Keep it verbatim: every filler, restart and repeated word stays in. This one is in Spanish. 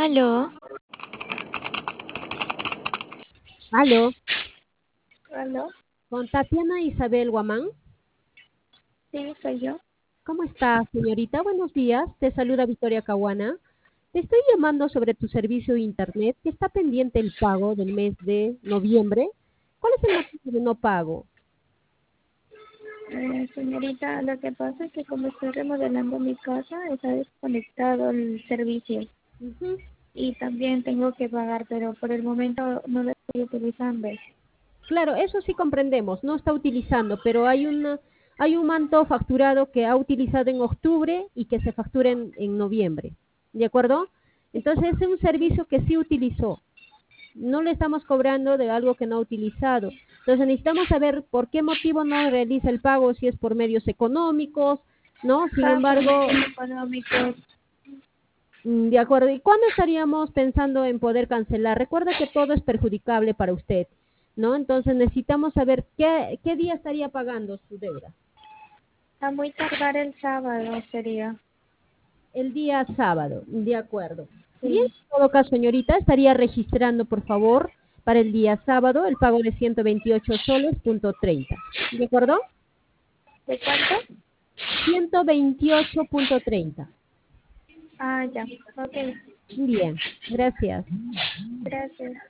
Aló, Aló, ¿Aló? con Tatiana Isabel Guamán. Sí, soy yo. ¿Cómo está, señorita? Buenos días. Te saluda Victoria Caguana. Te estoy llamando sobre tu servicio de Internet que está pendiente el pago del mes de noviembre. ¿Cuál es el motivo de no pago? Eh, señorita, lo que pasa es que como estoy remodelando mi casa, está desconectado el servicio Ujú. y también tengo que pagar, pero por el momento no lo estoy utilizando. Claro, eso sí comprendemos, no está utilizando, pero hay una, hay un manto facturado que ha utilizado en octubre y que se factura en, en noviembre. ¿De acuerdo? Entonces es un servicio que sí utilizó. No le estamos cobrando de algo que no ha utilizado. Entonces necesitamos saber por qué motivo no realiza el pago, si es por medios económicos, ¿no? Sin Ah, por embargo, medios económicos. mm, de acuerdo. ¿Y cuándo estaríamos pensando en poder cancelar? Recuerda que todo es perjudicable para usted, ¿no? Entonces necesitamos saber qué, qué día estaría pagando su deuda. A muy tardar el sábado sería. El día sábado, de acuerdo. Bien, Sí. en todo caso, señorita, estaría registrando, por favor, para el día sábado el pago de ciento veintiocho soles punto treinta. ¿De acuerdo? ¿De cuánto? ciento veintiocho punto treinta. Ah, ya. Ok. Bien, gracias. Gracias.